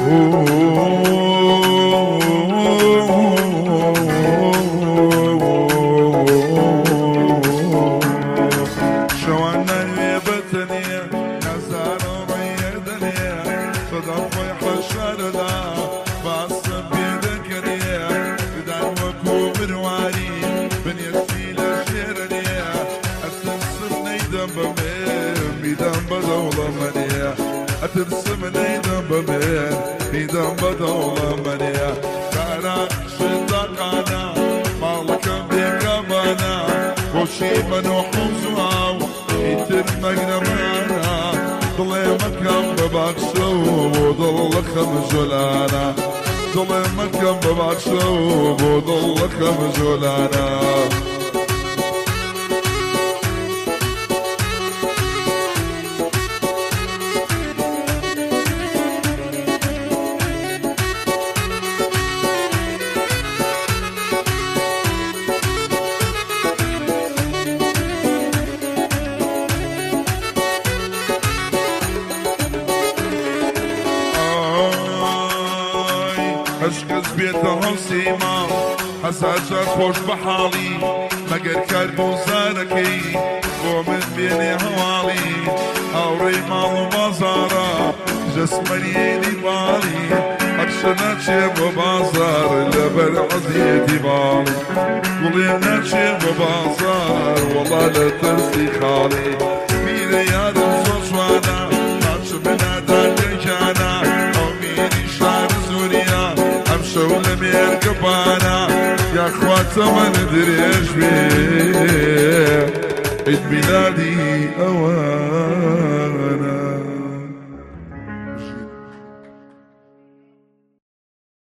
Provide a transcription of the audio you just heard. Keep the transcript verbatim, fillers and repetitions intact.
ترسم نيدم بمين نيدم بدولة منيا كانا شدقانا مالكم بيقبانا وشي منو حوزواو يتر مقنبانا ضلي مكم بباكسو وضل خمزولانا ضلي مكم بباكسو وضل خمزولانا عشقز بيته سيما حساجة خوش بحالي مگر كربو زاركي ومن بيني هوالي هاوري مالو بازارا جسمني بالي أكشنا شيب بازار لبر عزيتي بالي ولينا شيب بازار والله لا ترسي خالي مين يادم صوصوانا ناتش بنادان جانا أو ميني شعر سوريا شغل بيركبانا يا اخوات ما ندري ايش بيه عيد ميلادي اوان